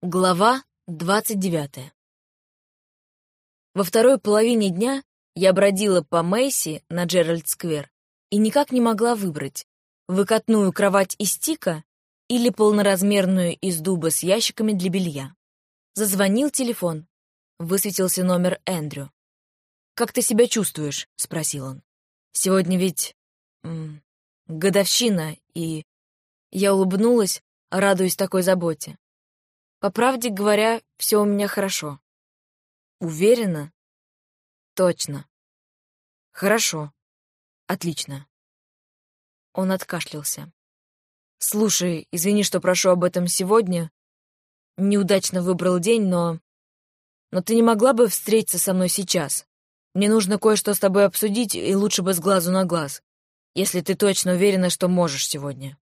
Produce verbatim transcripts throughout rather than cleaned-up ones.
Глава двадцать девятая. Во второй половине дня я бродила по Мэйси на Джеральд-сквер и никак не могла выбрать, выкатную кровать из тика или полноразмерную из дуба с ящиками для белья. Зазвонил телефон. Высветился номер Эндрю. «Как ты себя чувствуешь?» — спросил он. «Сегодня ведь... М, годовщина, и...» Я улыбнулась, радуясь такой заботе. По правде говоря, все у меня хорошо. Уверена? Точно. Хорошо. Отлично. Он откашлялся. Слушай, извини, что прошу об этом сегодня. Неудачно выбрал день, но... Но ты не могла бы встретиться со мной сейчас? Мне нужно кое-что с тобой обсудить, и лучше бы с глазу на глаз, если ты точно уверена, что можешь сегодня.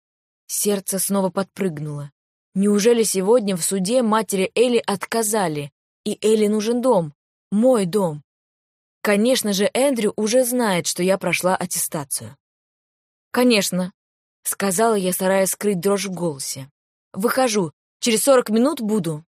Сердце снова подпрыгнуло. Неужели сегодня в суде матери Элли отказали, и Элли нужен дом, мой дом? Конечно же, Эндрю уже знает, что я прошла аттестацию. «Конечно», — сказала я, стараясь скрыть дрожь в голосе. «Выхожу. Через сорок минут буду».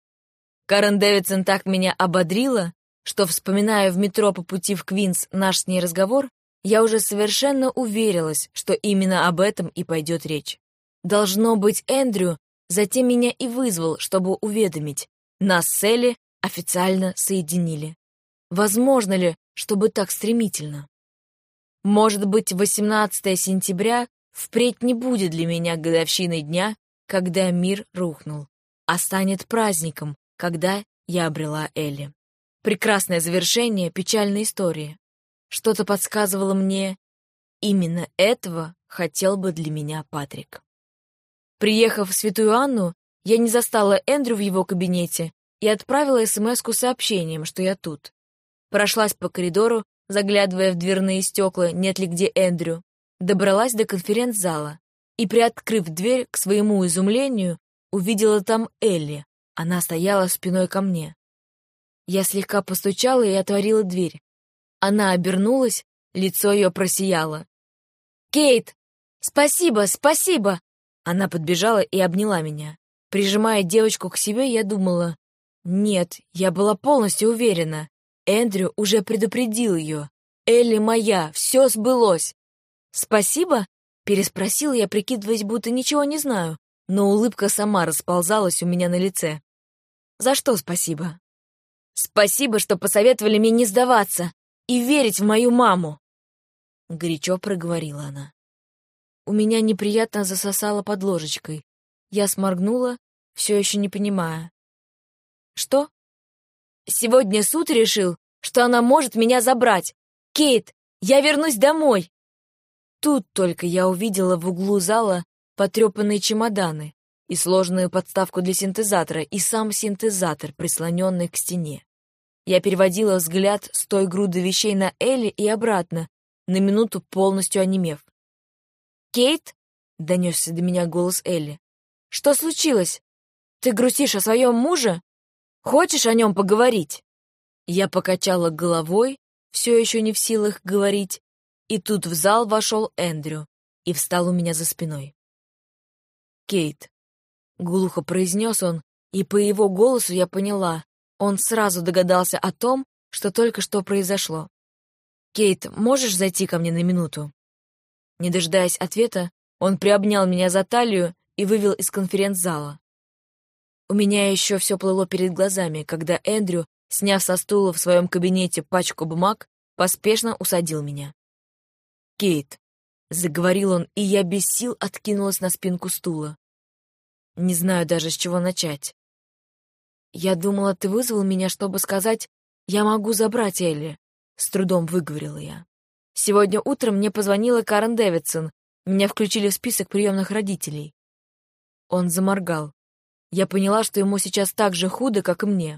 Карен Дэвидсон так меня ободрила, что, вспоминая в метро по пути в Квинс наш с ней разговор, я уже совершенно уверилась, что именно об этом и пойдет речь. Должно быть, Эндрю затем меня и вызвал, чтобы уведомить. Нас с Элли официально соединили. Возможно ли, чтобы так стремительно? Может быть, восемнадцатое сентября впредь не будет для меня годовщиной дня, когда мир рухнул, а станет праздником, когда я обрела Элли. Прекрасное завершение печальной истории. Что-то подсказывало мне, именно этого хотел бы для меня Патрик. Приехав в Святую Анну, я не застала Эндрю в его кабинете и отправила эс-эм-эску с сообщением, что я тут. Прошлась по коридору, заглядывая в дверные стекла, нет ли где Эндрю, добралась до конференц-зала и, приоткрыв дверь, к своему изумлению, увидела там Элли. Она стояла спиной ко мне. Я слегка постучала и отворила дверь. Она обернулась, лицо ее просияло. «Кейт! Спасибо, спасибо!» Она подбежала и обняла меня. Прижимая девочку к себе, я думала... Нет, я была полностью уверена. Эндрю уже предупредил ее. Элли моя, все сбылось. «Спасибо?» — переспросила я, прикидываясь, будто ничего не знаю, но улыбка сама расползалась у меня на лице. «За что спасибо?» «Спасибо, что посоветовали мне не сдаваться и верить в мою маму!» Горячо проговорила она. У меня неприятно засосало под ложечкой. Я сморгнула, все еще не понимая. «Что?» «Сегодня суд решил, что она может меня забрать. Кейт, я вернусь домой!» Тут только я увидела в углу зала потрепанные чемоданы и сложную подставку для синтезатора, и сам синтезатор, прислоненный к стене. Я переводила взгляд с той груды вещей на Элли и обратно, на минуту полностью онемев. «Кейт?» — донесся до меня голос Элли. «Что случилось? Ты грустишь о своем муже? Хочешь о нем поговорить?» Я покачала головой, все еще не в силах говорить, и тут в зал вошел Эндрю и встал у меня за спиной. «Кейт», — глухо произнес он, и по его голосу я поняла, он сразу догадался о том, что только что произошло. «Кейт, можешь зайти ко мне на минуту?» Не дожидаясь ответа, он приобнял меня за талию и вывел из конференц-зала. У меня еще все плыло перед глазами, когда Эндрю, сняв со стула в своем кабинете пачку бумаг, поспешно усадил меня. «Кейт», — заговорил он, и я без сил откинулась на спинку стула. Не знаю даже, с чего начать. «Я думала, ты вызвал меня, чтобы сказать, я могу забрать Элли», — с трудом выговорила я. «Сегодня утром мне позвонила Карен Дэвидсон. Меня включили в список приемных родителей». Он заморгал. Я поняла, что ему сейчас так же худо, как и мне.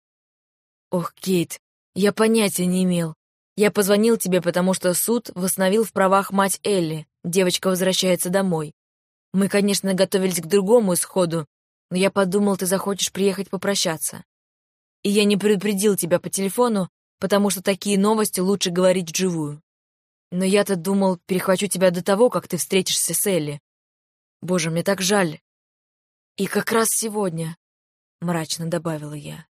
«Ох, Кейт, я понятия не имел. Я позвонил тебе, потому что суд восстановил в правах мать Элли. Девочка возвращается домой. Мы, конечно, готовились к другому исходу, но я подумал, ты захочешь приехать попрощаться. И я не предупредил тебя по телефону, потому что такие новости лучше говорить вживую. Но я-то думал, перехвачу тебя до того, как ты встретишься с Элли. Боже, мне так жаль. И как раз сегодня. — мрачно добавила я.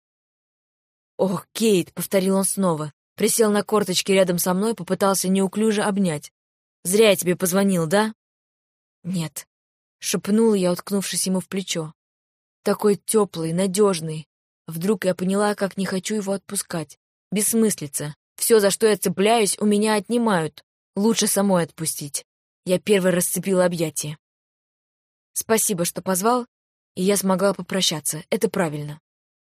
«Ох, Кейт!» — повторил он снова. Присел на корточки рядом со мной, попытался неуклюже обнять. «Зря я тебе позвонил, да?» «Нет», — шепнула я, уткнувшись ему в плечо. «Такой теплый, надежный. Вдруг я поняла, как не хочу его отпускать. Бессмыслица. Все, за что я цепляюсь, у меня отнимают. Лучше самой отпустить». Я первой расцепила объятия. «Спасибо, что позвал, и я смогла попрощаться. Это правильно.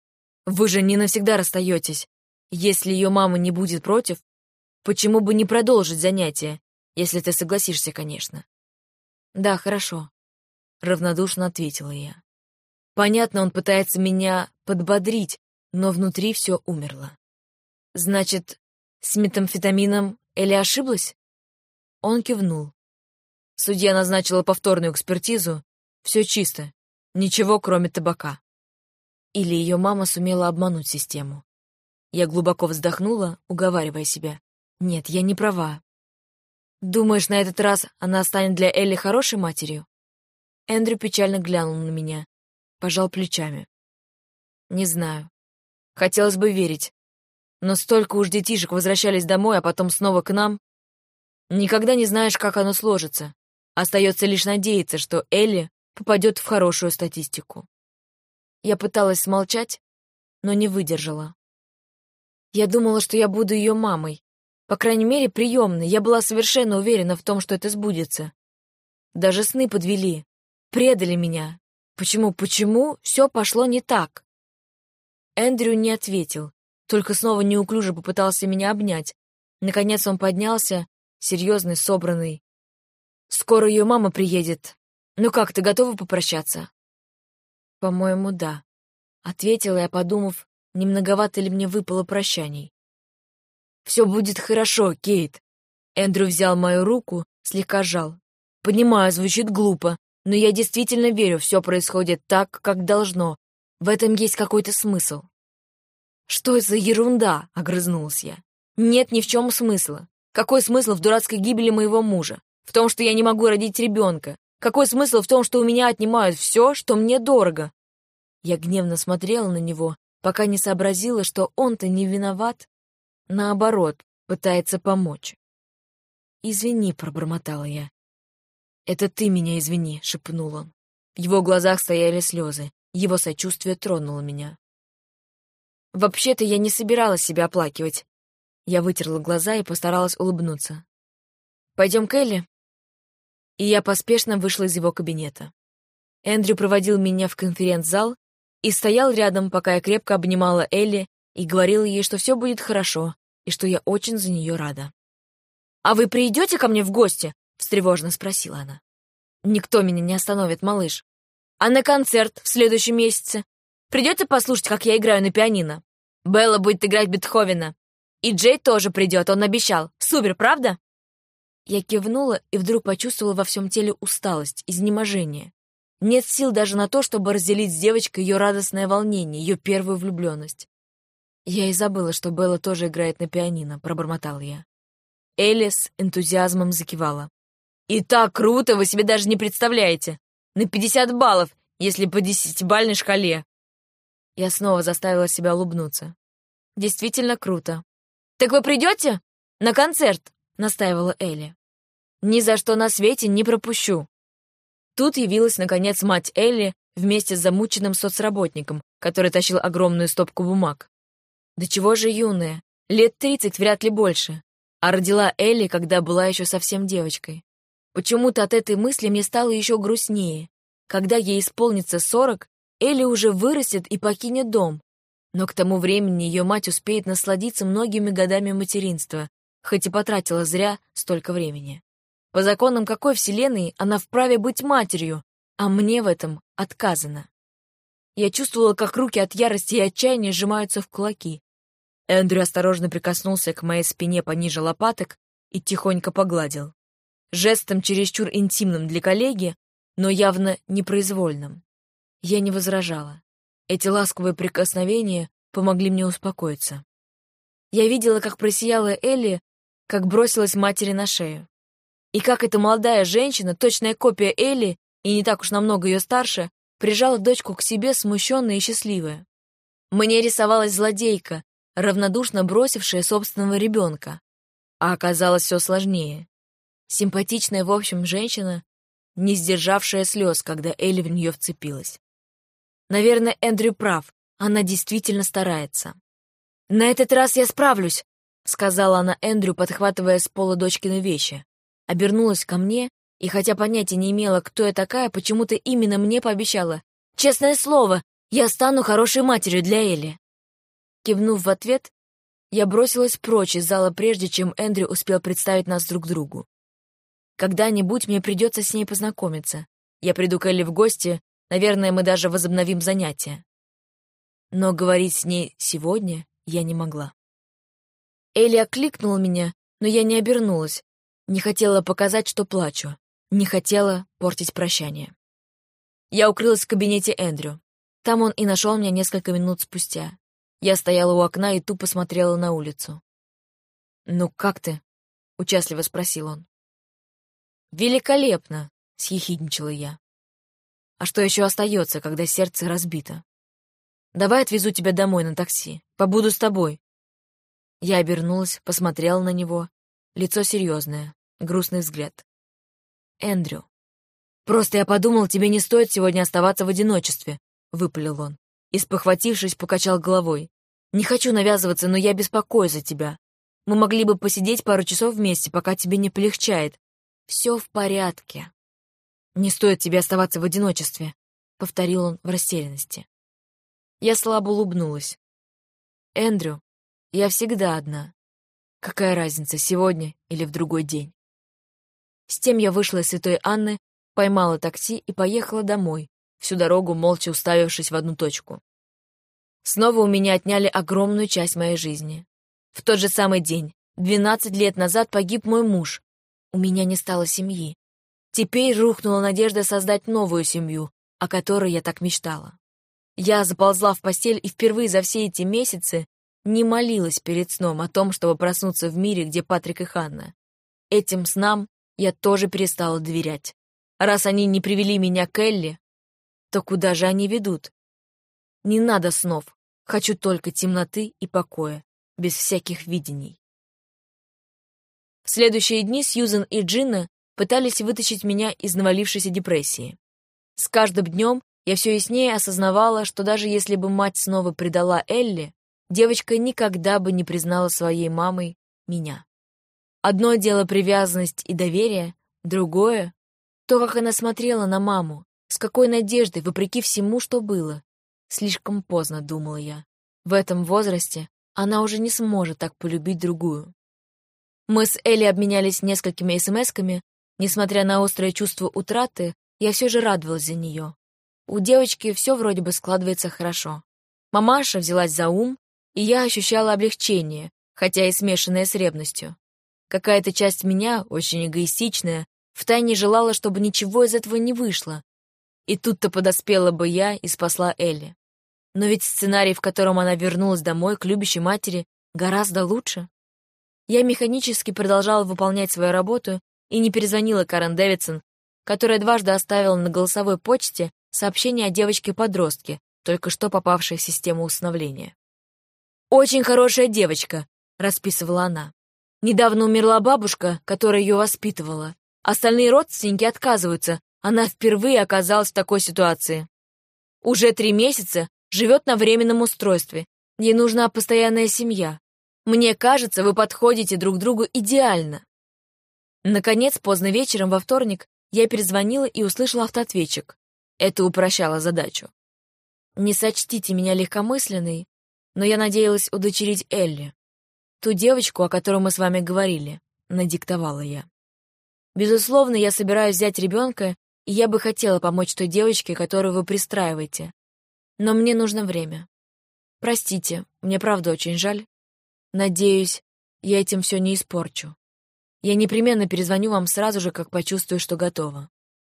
Вы же не навсегда расстаетесь. Если ее мама не будет против, почему бы не продолжить занятия, если ты согласишься, конечно?» «Да, хорошо», — равнодушно ответила я. Понятно, он пытается меня подбодрить, но внутри все умерло. «Значит, с метамфетамином Элли ошиблась?» Он кивнул. Судья назначила повторную экспертизу. Все чисто. Ничего, кроме табака. Или ее мама сумела обмануть систему. Я глубоко вздохнула, уговаривая себя. Нет, я не права. «Думаешь, на этот раз она станет для Элли хорошей матерью?» Эндрю печально глянул на меня, пожал плечами. «Не знаю. Хотелось бы верить. Но столько уж детишек возвращались домой, а потом снова к нам. Никогда не знаешь, как оно сложится. Остается лишь надеяться, что Элли попадет в хорошую статистику». Я пыталась смолчать, но не выдержала. Я думала, что я буду ее мамой. По крайней мере, приемной. Я была совершенно уверена в том, что это сбудется. Даже сны подвели, предали меня. Почему, почему все пошло не так? Эндрю не ответил, только снова неуклюже попытался меня обнять. Наконец он поднялся, серьезный, собранный. «Скоро ее мама приедет. Ну как, ты готова попрощаться?» «По-моему, да», — ответила я, подумав, не многовато ли мне выпало прощаний. «Все будет хорошо, Кейт». Эндрю взял мою руку, слегка сжал. «Понимаю, звучит глупо, но я действительно верю, все происходит так, как должно. В этом есть какой-то смысл». «Что за ерунда?» — огрызнулась я. «Нет ни в чем смысла. Какой смысл в дурацкой гибели моего мужа? В том, что я не могу родить ребенка? Какой смысл в том, что у меня отнимают все, что мне дорого?» Я гневно смотрела на него, пока не сообразила, что он-то не виноват. Наоборот, пытается помочь. «Извини», — пробормотала я. «Это ты меня извини», — шепнул он. В его глазах стояли слезы. Его сочувствие тронуло меня. «Вообще-то я не собиралась себя оплакивать». Я вытерла глаза и постаралась улыбнуться. «Пойдем к Элли?» И я поспешно вышла из его кабинета. Эндрю проводил меня в конференц-зал и стоял рядом, пока я крепко обнимала Элли и говорила ей, что все будет хорошо и что я очень за нее рада. «А вы придете ко мне в гости?» — встревоженно спросила она. «Никто меня не остановит, малыш. А на концерт в следующем месяце? Придете послушать, как я играю на пианино? Белла будет играть Бетховена. И Джей тоже придет, он обещал. Супер, правда?» Я кивнула и вдруг почувствовала во всем теле усталость, изнеможение. Нет сил даже на то, чтобы разделить с девочкой ее радостное волнение, ее первую влюбленность. «Я и забыла, что Белла тоже играет на пианино», — пробормотала я. Элли с энтузиазмом закивала. «И так круто, вы себе даже не представляете! На пятьдесят баллов, если по десятибалльной шкале!» Я снова заставила себя улыбнуться. «Действительно круто. Так вы придете? На концерт?» — настаивала Элли. «Ни за что на свете не пропущу». Тут явилась, наконец, мать Элли вместе с замученным соцработником, который тащил огромную стопку бумаг. Да чего же юная, лет тридцать, вряд ли больше. А родила Элли, когда была еще совсем девочкой. Почему-то от этой мысли мне стало еще грустнее. Когда ей исполнится сорок, Элли уже вырастет и покинет дом. Но к тому времени ее мать успеет насладиться многими годами материнства, хоть и потратила зря столько времени. По законам какой вселенной она вправе быть матерью, а мне в этом отказано. Я чувствовала, как руки от ярости и отчаяния сжимаются в кулаки. Эндрю осторожно прикоснулся к моей спине пониже лопаток и тихонько погладил. Жестом чересчур интимным для коллеги, но явно непроизвольным. Я не возражала. Эти ласковые прикосновения помогли мне успокоиться. Я видела, как просияла Элли, как бросилась матери на шею. И как эта молодая женщина, точная копия Элли, и не так уж намного ее старше, прижала дочку к себе, смущенная и счастливая. Мне рисовалась злодейка, равнодушно бросившая собственного ребенка. А оказалось все сложнее. Симпатичная, в общем, женщина, не сдержавшая слез, когда Элли в нее вцепилась. Наверное, Эндрю прав, она действительно старается. «На этот раз я справлюсь», — сказала она Эндрю, подхватывая с пола дочкины вещи. Обернулась ко мне, и хотя понятия не имела, кто я такая, почему-то именно мне пообещала: «Честное слово, я стану хорошей матерью для Элли». Кивнув в ответ, я бросилась прочь из зала, прежде чем Эндрю успел представить нас друг другу. Когда-нибудь мне придется с ней познакомиться. Я приду к Элли в гости, наверное, мы даже возобновим занятия. Но говорить с ней сегодня я не могла. Элли окликнула меня, но я не обернулась, не хотела показать, что плачу, не хотела портить прощание. Я укрылась в кабинете Эндрю. Там он и нашел меня несколько минут спустя. Я стояла у окна и тупо смотрела на улицу. «Ну, как ты?» — участливо спросил он. «Великолепно!» — съехидничала я. «А что еще остается, когда сердце разбито? Давай отвезу тебя домой на такси. Побуду с тобой». Я обернулась, посмотрела на него. Лицо серьезное, грустный взгляд. «Эндрю, просто я подумал, тебе не стоит сегодня оставаться в одиночестве», — выпалил он. И, спохватившись, покачал головой. «Не хочу навязываться, но я беспокоюсь за тебя. Мы могли бы посидеть пару часов вместе, пока тебе не полегчает. Все в порядке». «Не стоит тебе оставаться в одиночестве», — повторил он в растерянности. Я слабо улыбнулась. «Эндрю, я всегда одна. Какая разница, сегодня или в другой день?» С тем я вышла из Святой Анны, поймала такси и поехала домой, всю дорогу молча уставившись в одну точку. Снова у меня отняли огромную часть моей жизни. В тот же самый день, двенадцать лет назад, погиб мой муж. У меня не стало семьи. Теперь рухнула надежда создать новую семью, о которой я так мечтала. Я заползла в постель и впервые за все эти месяцы не молилась перед сном о том, чтобы проснуться в мире, где Патрик и Ханна. Этим снам я тоже перестала доверять. Раз они не привели меня к Элли, то куда же они ведут? Не надо снов, хочу только темноты и покоя, без всяких видений. В следующие дни Сьюзен и Джинна пытались вытащить меня из навалившейся депрессии. С каждым днем я все яснее осознавала, что даже если бы мать снова предала Элли, девочка никогда бы не признала своей мамой меня. Одно дело привязанность и доверие, другое — то, как она смотрела на маму, с какой надеждой, вопреки всему, что было. Слишком поздно, думала я. В этом возрасте она уже не сможет так полюбить другую. Мы с Элли обменялись несколькими смс-ками. Несмотря на острое чувство утраты, я все же радовалась за нее. У девочки все вроде бы складывается хорошо. Мамаша взялась за ум, и я ощущала облегчение, хотя и смешанное с ревностью. Какая-то часть меня, очень эгоистичная, втайне желала, чтобы ничего из этого не вышло. И тут-то подоспела бы я и спасла Элли. Но ведь сценарий, в котором она вернулась домой к любящей матери, гораздо лучше. Я механически продолжала выполнять свою работу и не перезвонила Карен Дэвидсон, которая дважды оставила на голосовой почте сообщение о девочке-подростке, только что попавшей в систему усыновления. «Очень хорошая девочка», — расписывала она. «Недавно умерла бабушка, которая ее воспитывала. Остальные родственники отказываются, она впервые оказалась в такой ситуации. Уже три месяца живет на временном устройстве, ей нужна постоянная семья. Мне кажется, вы подходите друг другу идеально». Наконец, поздно вечером во вторник я перезвонила и услышала автоответчик. Это упрощало задачу. Не сочтите меня легкомысленной, но я надеялась удочерить Элли. Ту девочку, о которой мы с вами говорили, надиктовала я. Безусловно, я собираюсь взять ребенка, и я бы хотела помочь той девочке, которую вы пристраиваете. Но мне нужно время. Простите, мне правда очень жаль. Надеюсь, я этим все не испорчу. Я непременно перезвоню вам сразу же, как почувствую, что готова.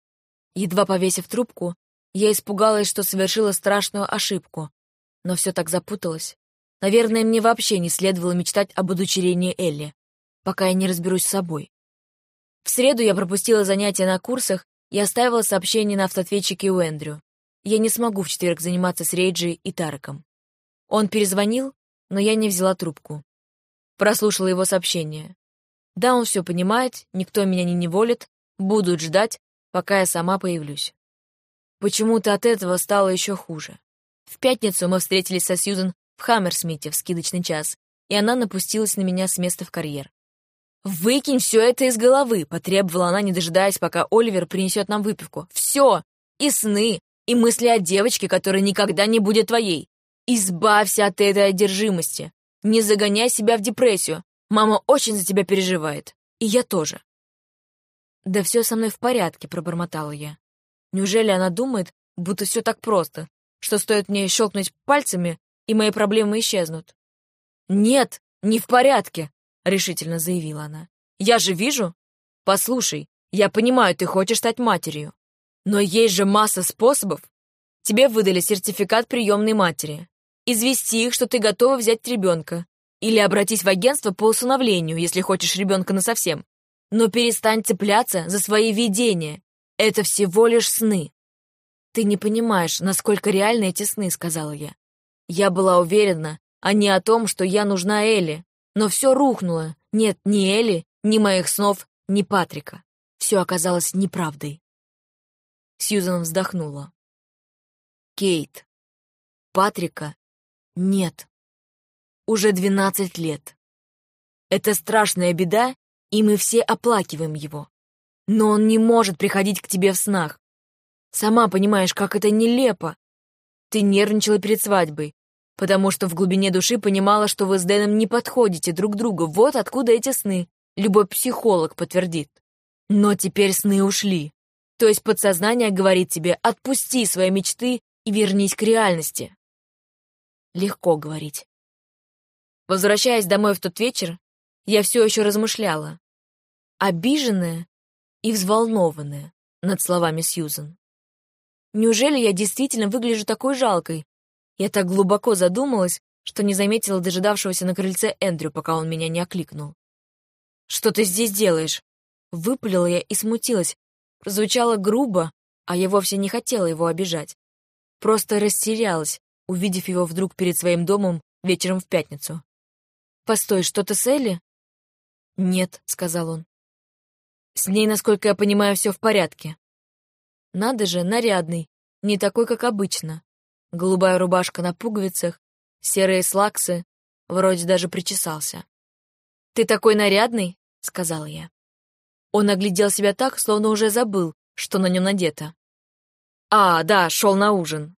Едва повесив трубку, я испугалась, что совершила страшную ошибку, но все так запуталось. Наверное, мне вообще не следовало мечтать об удочерении Элли, пока я не разберусь с собой. В среду я пропустила занятия на курсах и оставила сообщение на автоответчике у Эндрю. я не смогу в четверг заниматься с Рейджи и Тареком. Он перезвонил, но я не взяла трубку. Прослушала его сообщение. Да, он все понимает, никто меня не неволит, будут ждать, пока я сама появлюсь. Почему-то от этого стало еще хуже. В пятницу мы встретились со Сьюзен в Хаммерсмите в скидочный час, и она напустилась на меня с места в карьер. «Выкинь все это из головы!» — потребовала она, не дожидаясь, пока Оливер принесет нам выпивку. «Все! И сны, и мысли о девочке, которая никогда не будет твоей. Избавься от этой одержимости. Не загоняй себя в депрессию. Мама очень за тебя переживает. И я тоже». «Да все со мной в порядке», — пробормотала я. Неужели она думает, будто все так просто, что стоит мне щелкнуть пальцами, и мои проблемы исчезнут? «Нет, не в порядке», — решительно заявила она. «Я же вижу. Послушай, я понимаю, ты хочешь стать матерью. Но есть же масса способов. Тебе выдали сертификат приемной матери. Извести их, что ты готова взять ребенка. Или обратись в агентство по усыновлению, если хочешь ребенка насовсем. Но перестань цепляться за свои видения. Это всего лишь сны». «Ты не понимаешь, насколько реальны эти сны», — сказала я. Я была уверена, а не о том, что я нужна Элли. Но все рухнуло. Нет ни Элли, ни моих снов, ни Патрика. Все оказалось неправдой. Сьюзан вздохнула. «Кейт, Патрика нет. Уже двенадцать лет. Это страшная беда, и мы все оплакиваем его. Но он не может приходить к тебе в снах. Сама понимаешь, как это нелепо. Ты нервничала перед свадьбой, потому что в глубине души понимала, что вы с Дэном не подходите друг другу. Вот откуда эти сны. Любой психолог подтвердит. Но теперь сны ушли. То есть подсознание говорит тебе: отпусти свои мечты и вернись к реальности». Легко говорить. Возвращаясь домой в тот вечер, я все еще размышляла, обиженная и взволнованная над словами Сьюзан. Неужели я действительно выгляжу такой жалкой? Я так глубоко задумалась, что не заметила дожидавшегося на крыльце Эндрю, пока он меня не окликнул. «Что ты здесь делаешь?» Выпалила я и смутилась. Прозвучало грубо, а я вовсе не хотела его обижать. Просто растерялась, увидев его вдруг перед своим домом вечером в пятницу. «Постой, что-то с Элли?» «Нет», — сказал он. «С ней, насколько я понимаю, все в порядке». Надо же, нарядный, не такой, как обычно. Голубая рубашка на пуговицах, серые слаксы, вроде даже причесался. «Ты такой нарядный?» — сказала я. Он оглядел себя так, словно уже забыл, что на нем надето. «А, да, шел на ужин».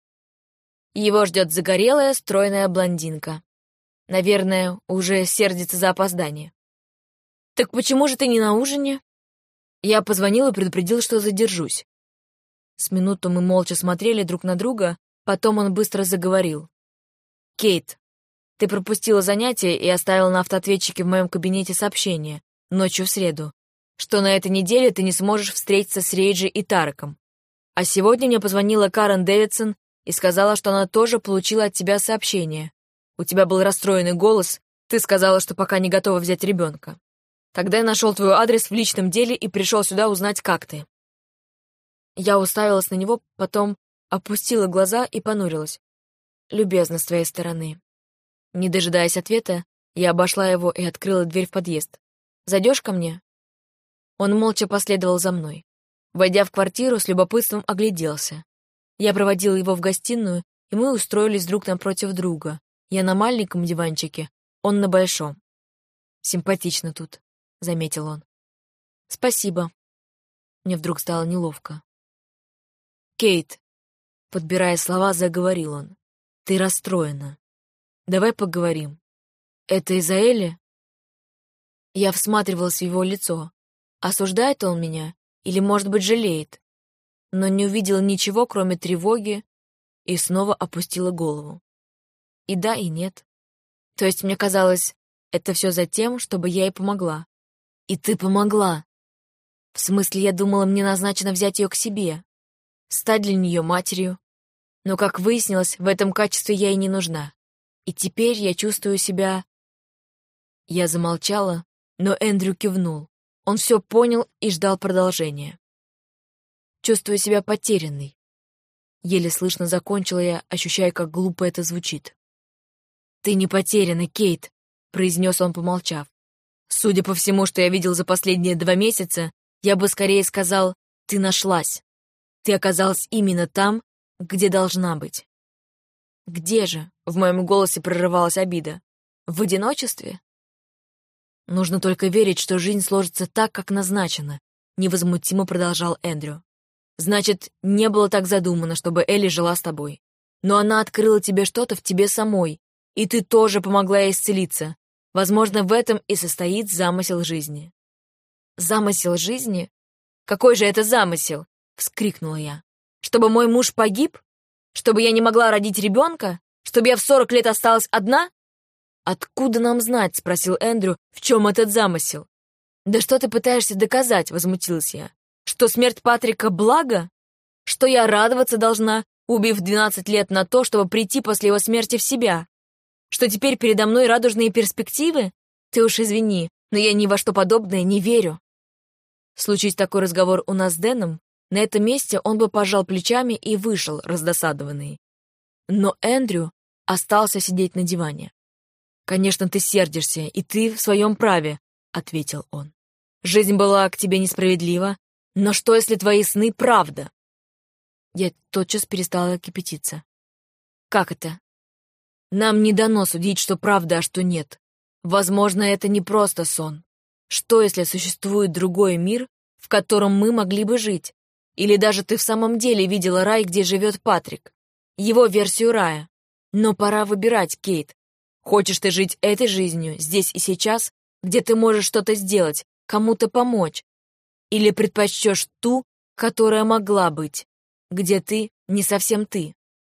Его ждет загорелая, стройная блондинка. Наверное, уже сердится за опоздание. «Так почему же ты не на ужине?» Я позвонил и предупредил, что задержусь. С минуту мы молча смотрели друг на друга, потом он быстро заговорил. «Кейт, ты пропустила занятие и оставила на автоответчике в моем кабинете сообщение ночью в среду, что на этой неделе ты не сможешь встретиться с Рейджи и Тареком. А сегодня мне позвонила Карен Дэвидсон и сказала, что она тоже получила от тебя сообщение. У тебя был расстроенный голос, ты сказала, что пока не готова взять ребенка. Тогда я нашел твой адрес в личном деле и пришел сюда узнать, как ты». Я уставилась на него, потом опустила глаза и понурилась. «Любезно с твоей стороны». Не дожидаясь ответа, я обошла его и открыла дверь в подъезд. «Зайдешь ко мне?» Он молча последовал за мной. Войдя в квартиру, с любопытством огляделся. Я проводила его в гостиную, и мы устроились друг напротив друга. Я на маленьком диванчике, он на большом. «Симпатично тут», — заметил он. «Спасибо». Мне вдруг стало неловко. «Кейт», — подбирая слова, заговорил он, — «ты расстроена. Давай поговорим. Это из-за Элли?» Я всматривалась в его лицо. Осуждает он меня или, может быть, жалеет? Но не увидела ничего, кроме тревоги, и снова опустила голову. И да, и нет. То есть мне казалось, это все за тем, чтобы я ей помогла. И ты помогла. В смысле, я думала, мне назначено взять ее к себе, стать для нее матерью. Но, как выяснилось, в этом качестве я ей не нужна. И теперь я чувствую себя... Я замолчала, но Эндрю кивнул. Он все понял и ждал продолжения. Чувствую себя потерянной. Еле слышно закончила я, ощущая, как глупо это звучит. «Ты не потеряна, Кейт», — произнес он, помолчав. «Судя по всему, что я видел за последние два месяца, я бы скорее сказал, ты нашлась. Ты оказалась именно там, где должна быть». «Где же?» — в моем голосе прорывалась обида. «В одиночестве?» «Нужно только верить, что жизнь сложится так, как назначено», — невозмутимо продолжал Эндрю. «Значит, не было так задумано, чтобы Элли жила с тобой. Но она открыла тебе что-то в тебе самой, и ты тоже помогла ей исцелиться. Возможно, в этом и состоит замысел жизни». «Замысел жизни? Какой же это замысел?» — вскрикнула я. «Чтобы мой муж погиб? Чтобы я не могла родить ребенка? Чтобы я в сорок лет осталась одна?» «Откуда нам знать?» — спросил Эндрю, «в чем этот замысел?» «Да что ты пытаешься доказать?» — возмутилась я. «Что смерть Патрика — благо? Что я радоваться должна, убив двенадцать лет на то, чтобы прийти после его смерти в себя? Что теперь передо мной радужные перспективы? Ты уж извини, но я ни во что подобное не верю». Случись такой разговор у нас с Дэном, на этом месте он бы пожал плечами и вышел, раздосадованный. Но Эндрю остался сидеть на диване. «Конечно, ты сердишься, и ты в своем праве», — ответил он. «Жизнь была к тебе несправедлива, но что, если твои сны — правда?» Я тотчас перестала кипятиться. «Как это?» «Нам не дано судить, что правда, а что нет. Возможно, это не просто сон. Что, если существует другой мир, в котором мы могли бы жить? Или даже ты в самом деле видела рай, где живет Патрик? Его версию рая. Но пора выбирать, Кейт. Хочешь ты жить этой жизнью, здесь и сейчас, где ты можешь что-то сделать, кому-то помочь? Или предпочтешь ту, которая могла быть, где ты не совсем ты?»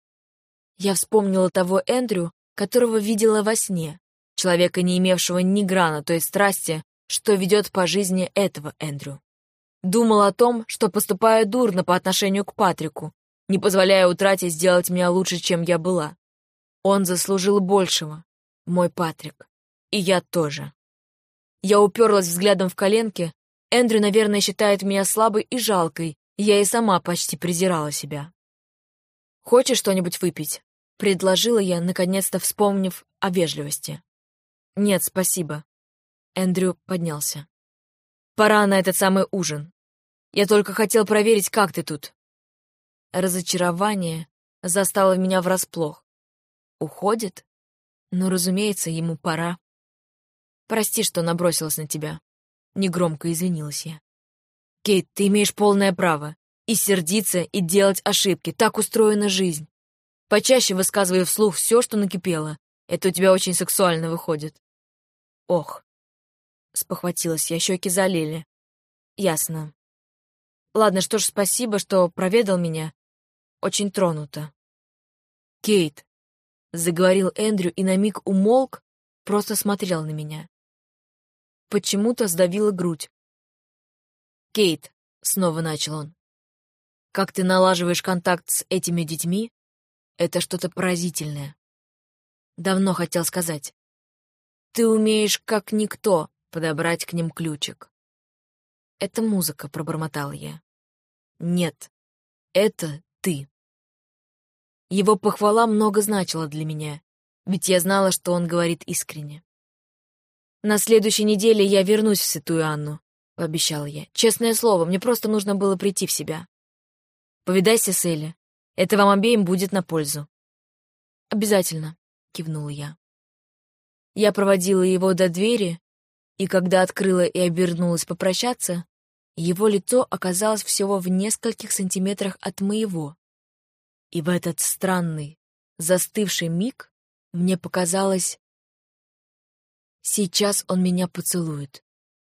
Я вспомнила того Эндрю, которого видела во сне, человека, не имевшего ни грана той страсти, что ведет по жизни этого Эндрю. Думала о том, что поступаю дурно по отношению к Патрику, не позволяя утрате сделать меня лучше, чем я была. Он заслужил большего, мой Патрик, и я тоже. Я уперлась взглядом в коленки. Эндрю, наверное, считает меня слабой и жалкой, я и сама почти презирала себя. «Хочешь что-нибудь выпить?» — предложила я, наконец-то вспомнив о вежливости. «Нет, спасибо». Эндрю поднялся. «Пора на этот самый ужин. Я только хотел проверить, как ты тут». Разочарование застало меня врасплох. Уходит? Ну, разумеется, ему пора. «Прости, что набросилась на тебя», — негромко извинилась я. «Кейт, ты имеешь полное право и сердиться, и делать ошибки. Так устроена жизнь. Почаще высказывай вслух все, что накипело. Это у тебя очень сексуально выходит». «Ох», — спохватилась я, щеки залили. «Ясно. Ладно, что ж, спасибо, что проведал меня. Очень тронута». «Кейт», — заговорил Эндрю и на миг умолк, просто смотрел на меня. Почему-то сдавила грудь. «Кейт», — снова начал он, — «как ты налаживаешь контакт с этими детьми, это что-то поразительное. Давно хотел сказать. Ты умеешь, как никто, подобрать к ним ключик». «Это музыка», — пробормотала я. «Нет, это ты». Его похвала много значила для меня, ведь я знала, что он говорит искренне. «На следующей неделе я вернусь в Святую Анну», — пообещала я. «Честное слово, мне просто нужно было прийти в себя. Повидайся с Элли. Это вам обеим будет на пользу». «Обязательно», — кивнула я. Я проводила его до двери, и когда открыла и обернулась попрощаться, его лицо оказалось всего в нескольких сантиметрах от моего. И в этот странный, застывший миг мне показалось, сейчас он меня поцелует.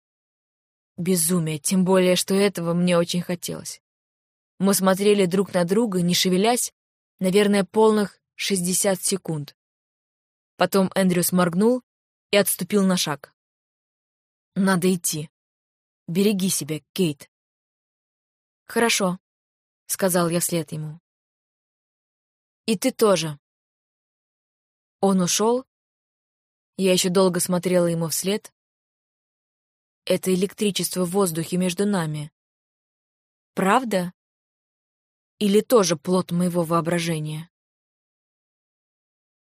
Безумие, тем более, что этого мне очень хотелось. Мы смотрели друг на друга, не шевелясь, наверное, полных шестьдесят секунд. Потом Эндрю сморгнул и отступил на шаг. «Надо идти. Береги себя, Кейт». «Хорошо», — сказал я вслед ему. «И ты тоже». Он ушел. Я еще долго смотрела ему вслед. Это электричество в воздухе между нами. Правда? Или тоже плод моего воображения?